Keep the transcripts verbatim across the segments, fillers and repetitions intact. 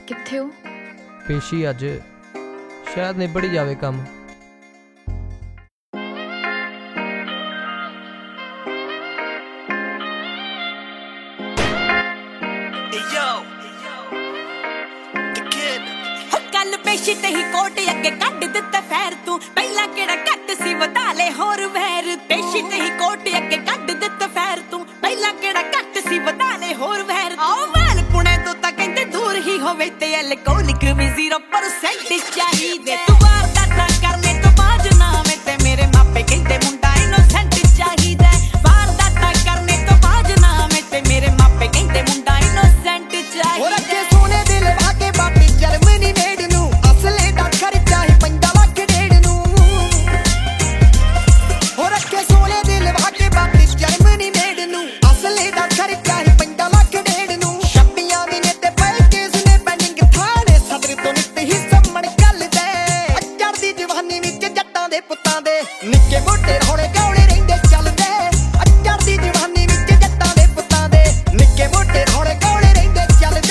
ਕਿੱਥੇ ਹੋ? ਪੇਸ਼ੀ ਅੱਜ ਸ਼ਾਇਦ ਨਿਬੜ ਹੀ ਜਾਵੇ ਕੰਮ। ਕੱਲ ਪੇਸ਼ੀ ਤੇ ਹੀ ਕੋਟ ਅੱਗੇ ਕੱਢ ਦਿੱਤਾ ਫੈਰ ਤੂੰ, ਪਹਿਲਾਂ ਕਿਹੜਾ ਘੱਟ ਸੀ ਵਧਾ ਲੈ ਹੋਰ ਵੈਰ। ਪੇਸ਼ੀ ਤੇ ਹੀ ਕੋਟ ਅੱਗੇ ਕੱਢ ਦਿੱਤਾ ਫੈਰ ਤੂੰ, ਪਹਿਲਾਂ ਕਿਹੜਾ ਘੱਟ ਸੀ ਵਧਾ ਲੈ ਹੋਰ ਵੈਰ। ਆਓ ਵਾਲ ਪੁਣੇ ਤੋਂ ਤਾਂ ਕਹਿੰਦੇ ਦੂਰ ਹੀ ਹੋਵੇ ਤੇ ਐਲਕੋਹਲਿਕ ਵੀ ਜ਼ੀਰੋ ਪਰਸੈਂਟ ਚਾਹੀਦੇ। ਤੂੰ ਵਾਰ ਦਾ ਤਾਂ ਕਰਨੇ ਤੋਂ ਬਾਜ ਨਾ ਆਵੇਂ ਤੇ ਮੇਰੇ ਮਾਪੇ ਕਹਿੰਦੇ ਮੁੰਡਾ ਇਨੋਸੈਂਟ ਚਾਹੀਦਾ। ਵਾਰ ਦਾ ਤਾਂ ਕਰਨੇ ਤੋਂ ਬਾਜ ਨਾ ਆਵੇਂ ਤੇ ਮੇਰੇ ਮਾਪੇ ਕਹਿੰਦੇ ਮੁੰਡਾ ਇਨੋਸੈਂਟ ਚਾਹੀਦਾ। ਹੋਰ ਅੱਗੇ ਸੋਨੇ ਦੇ ਲਵਾ ਕੇ ਬਾਟੀ ਜਰਮਨੀ ਮੇਡ ਨੂੰ, ਅਸਲੇ ਦਾ ਖਰਚਾ ਹੀ ਪੈਂਦਾ ਲੱਖ ਡੇਢ ਨੂੰ। ਹੋਰ ਅੱਗੇ ਸੋਨੇ ਦੇ ਲਵਾ ਕੇ ਬਾਟੀ ਜਰਮਨੀ ਮੇਡ ਨੂੰ, ਅਸਲੇ ਦਾ ਖਰਚਾ ਹੀ ਪੈਂਦਾ ਲੱਖ ਡੇਢ ਨੂੰ। ਛੱਬੀਆਂ ਵੀ ਨੇ ਤੇ ਪਏ ਕੇਸ ਨੇ ਪੈਂਡਿੰਗ ਥਾਣੇ ਸਦਰ ਤੋਂ ਨਿੱਤ ਹੀ ਸਾਹਮਣ ਗੱਲ ਦੇ। ਚੜ੍ਹਦੀ ਜਵਾਨੀ ਵਿੱਚ ਜੱਟਾਂ ਦੇ ਪੁੱਤਾਂ ਦੇ ਨਿੱਕੇ ਮੋਟੇ ਰੌਲੇ ਗਾਉਣੇ ਰਹਿੰਦੇ ਚੱਲਦੇ। ਚੜ੍ਹਦੀ ਜਵਾਨੀ ਵਿੱਚ ਜੱਟਾਂ ਦੇ ਪੁੱਤਾਂ ਦੇ ਨਿੱਕੇ ਮੋਟੇ ਰੌਲੇ ਗਾਉਣੇ ਰਹਿੰਦੇ ਚੱਲਦੇ।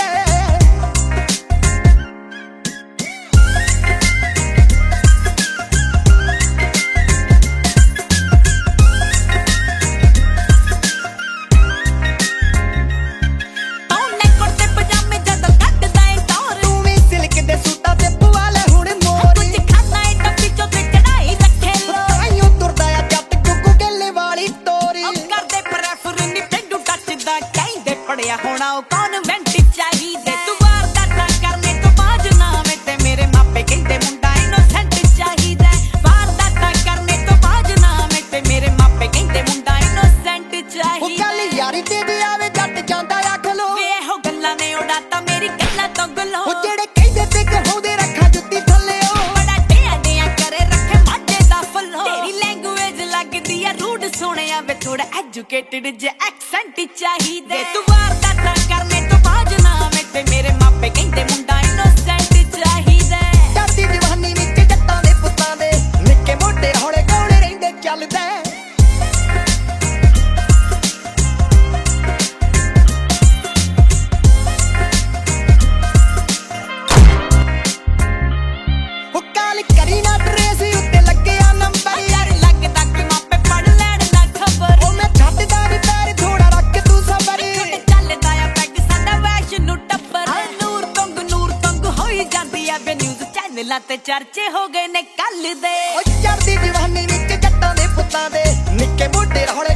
ਪੜਿਆ ਹੋਣਾ ਉਹ ਕਨਵੈਂਟ ਚਾਹੀਦੇ। ਤੂੰ ਵਾਰ ਦਾ ਤਾਂ ਕਰਨੇ ਤੋਂ ਬਾਜ ਨਾ ਆਵੇਂ ਤੇ ਮੇਰੇ ਮਾਪੇ ਕਹਿੰਦੇ ਮੁੰਡਾ ਇਨੋਸੈਂਟ ਚਾਹੀਦਾ। ਵਾਰ ਦਾ ਤਾਂ ਕਰਨੇ ਤੋਂ ਬਾਜ ਨਾ ਆਵੇਂ ਤੇ ਮੇਰੇ ਮਾਪੇ ਕਹਿੰਦੇ ਮੁੰਡਾ ਇਨੋਸੈਂਟ ਚਾਹੀਦਾ। ਉਹ ਗੱਲ ਯਾਰੀ ਤੇ ਵੀ ਆਵੇ ਜੱਟ ਜਾਂਦਾ ਆ ਖਲੋ ਵੇ ਇਹੋ ਗੱਲਾਂ ਨੇ ਉਡਾਤਾ ਮੇਰੀ ਗੱਲਾਂ ਤੋਂ ਗਲੋ। ਉਹ ਜਿਹੜੇ ਕਹਿੰਦੇ ਤੇ ਕਹਾਉਂਦੇ ਰੱਖਾ ਜੁੱਤੀ ਥੱਲੇ ਉਹ ਬੜਾ ਡਿਆ ਡਿਆ ਕਰੇ ਰੱਖੇ ਮਾਝੇ ਦਾ ਫਲੋ। ਤੇਰੀ ਲੈਂਗੁਏਜ ਲੱਗਦੀ ਆ ਰੂਡ ਸੋਹਣਿਆ ਵੇ ਥੋੜਾ ਐਜੂਕੇਟਡ ਜੇ ਐਕਸੈਂਟ ਚਾਹੀਦੇ। ਤੂੰ ਵਾਰ ਦਾ ਤਾਂ ਕਰਨੇ ਤੋਂ ਬਾਜ ਨਾ ਆਵੇਂ ਤੇ ਮੇਰੇ ਮਾਪੇ ਕਹਿੰਦੇ ਮੁੰਡਾ ਇਨੋਸੈਂਟ ਚਾਹੀਦਾ। ਚੜ੍ਹਦੀ ਜਵਾਨੀ ਵਿੱਚ ਜੱਟਾਂ ਦੇ ਪੁੱਤਾਂ ਦੇ ਨਿੱਕੇ ਮੋਟੇ ਹੌਲੇ ਗਾਉਣੇ ਰਹਿੰਦੇ ਚੱਲਦੇ। ਉਹ ਕਾਲ ਕਰੀ ਨਾ ਟਰੇਸ ਉੱਤੇ ਲੱਗਿਆ ਨੰਬਰ ਯਾਰ ਲੱਗਦਾ ਕਿ ਮਾਪੇ ਪੜ ਲੈਣ ਨਾ ਖਬਰ। ਉਹ ਮੈਂ ਛੱਡਦਾ ਨੀ ਪੈਰ ਥੋੜਾ ਰੱਖ ਤੂੰ ਸਬਰ। ਚੱਲਦਾ ਆ ਪੈਗ ਸਾਡਾ ਵੈਸ਼ ਨੂੰ ਟੱਪਰ। ਨੂਰ ਤੰਗ ਨੂਰ ਤੰਗ ਹੋਈ ਜਾਂਦੀ ਆ ਵੇ ਨਿਊਜ਼ ਚੈਨਲਾਂ ਤੇ ਚਰਚੇ ਹੋ ਗਏ ਨੇ ਕੱਲ ਦੇ। ਉਹ ਚੜ੍ਹਦੀ ਜਵਾਨੀ ਵਿੱਚ ਜੱਟਾਂ ਦੇ ਪੁੱਤਾਂ ਦੇ ਨਿੱਕੇ ਮੋਟੇ ਰੌਲੇ